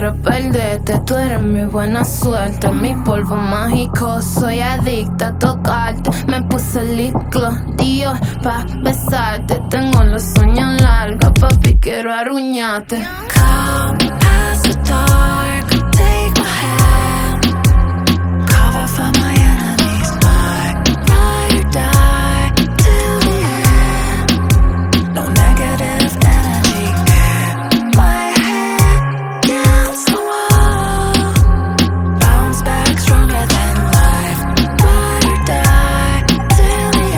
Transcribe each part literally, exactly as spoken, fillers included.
quiero perderte. Tú eres mi buena suerte, mi polvo mágico. Soy adicta a tocarte. Me puse lip gloss, Dior, pa' besarte. Tengo los sueños largos, papi, quiero arruñarte. Come past the dark, take my hand, cover for my enemies, my ride or die till the end. No negative energy in my head, against the wall. Bounce back stronger than life, ride or die till the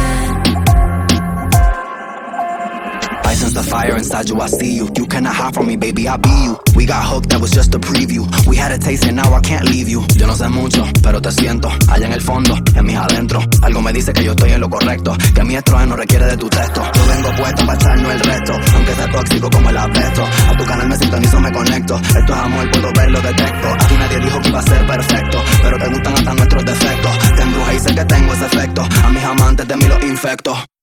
end. I sense the fire inside you, I see you. You cannot hide from me, baby, I'll be you. We got hooked, that was just a preview. We had a taste and now I can't leave you. Yo no sé mucho, pero te siento allá en el fondo, en mis adentro. Algo me dice que yo estoy en lo correcto, que mi estrógeno requiere de tu texto. Yo vengo puesto para echarnos el resto, aunque sea tóxico como el asbesto. A tu canal me sintonizo, me conecto. Esto es amor, puedo verlo, detecto. Aquí nadie dijo que iba a ser perfecto, pero te gustan hasta nuestros defectos. Te embruja y sé que tengo ese efecto. A mis amantes de mí los infecto.